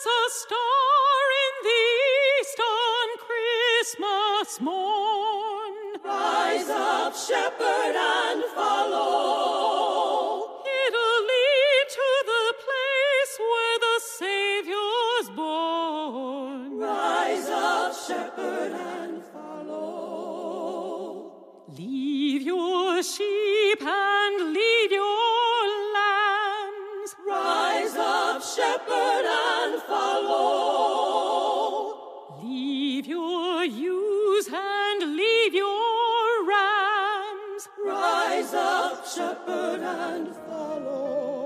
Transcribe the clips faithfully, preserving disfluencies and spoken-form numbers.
a star in the east on Christmas morn. Rise up, shepherd, and follow. It'll lead to the place where the Savior's born. Rise up, shepherd, and follow. Leave your sheep and leave your lambs. Rise up, shepherd, and follow. Leave your ewes and leave your rams. Rise up, shepherd, and follow.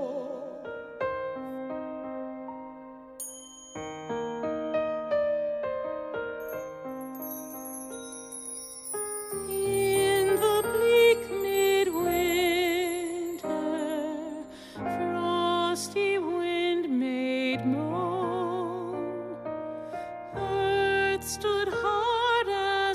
In the bleak midwinter, frosty wind made moan. Earth stood hard as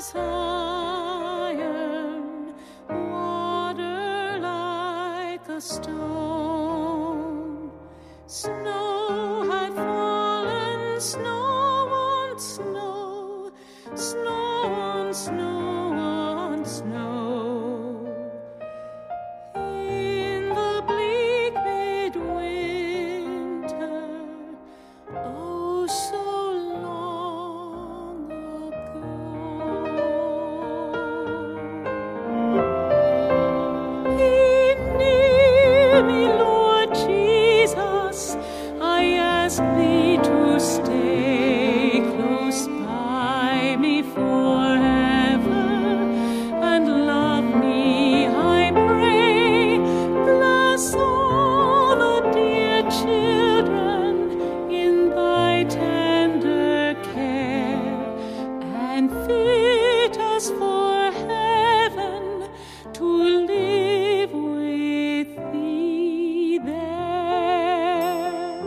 iron, water like a stone. Snow had fallen, snow on snow, snow on snow on snow. In the bleak midwinter, oh, so long ago. Be near me, Lord Jesus, I ask thee to stay close by me forever and love me, I pray. Bless all the dear children in thy tender care, and fit us for heaven to live with thee there.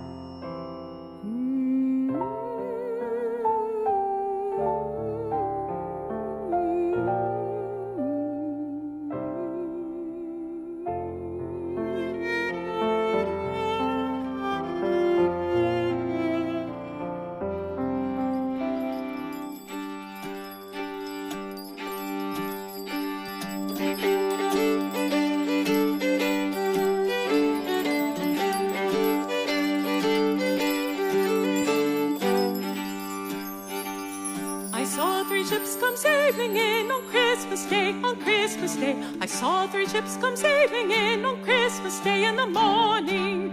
I saw three ships come sailing in on Christmas Day, on Christmas Day. I saw three ships come sailing in on Christmas Day in the morning.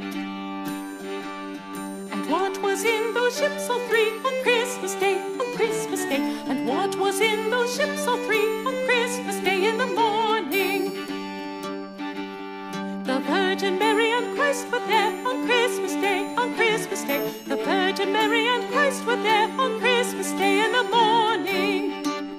And what was in those ships, all three, on Christmas Day, on Christmas Day? And what was in those ships, all three, on Christmas Day in the morning? The Virgin Mary and Christ were there on Christmas Day, on Christmas Day. The Virgin Mary and Christ were there on Christmas Day in the morning.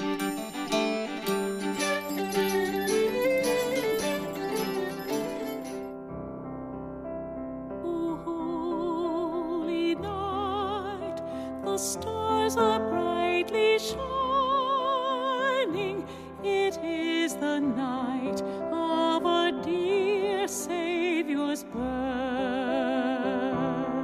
Oh, holy night, the stars are brightly shining. It is the night of our dear Savior's birth.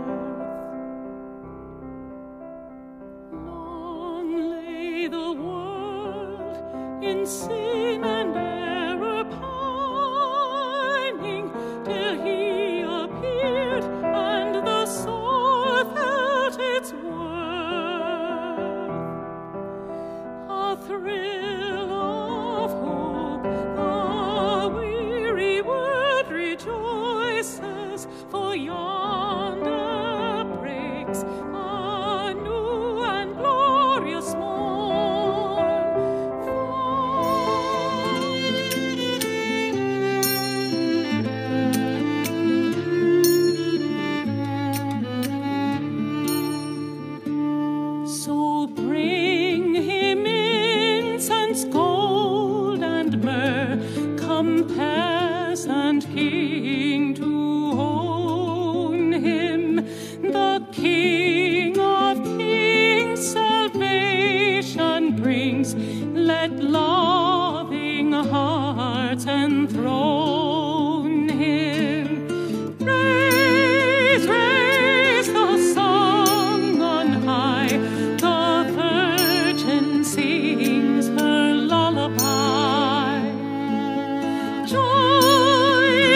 Long lay the world in sin and error pining, till he appeared and the soul felt its worth. A thrill of hope, the weary world rejoices, for yonder breaks a new and glorious morn. For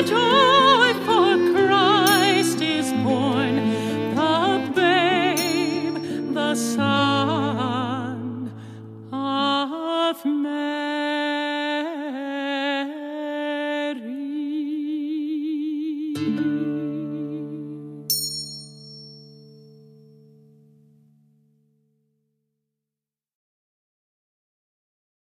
joy, for Christ is born, the babe, the Son of Mary.